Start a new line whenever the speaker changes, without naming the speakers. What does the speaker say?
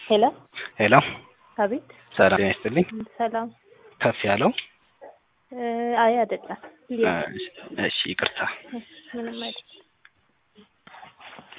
ሄሎ
ሄሎ
አቤት
ሰላም ይስጥልኝ።
ሰላም
ከፍ ያለው
አይ አይደለም
እሺ ይቅርታ።
ምንም አይደለም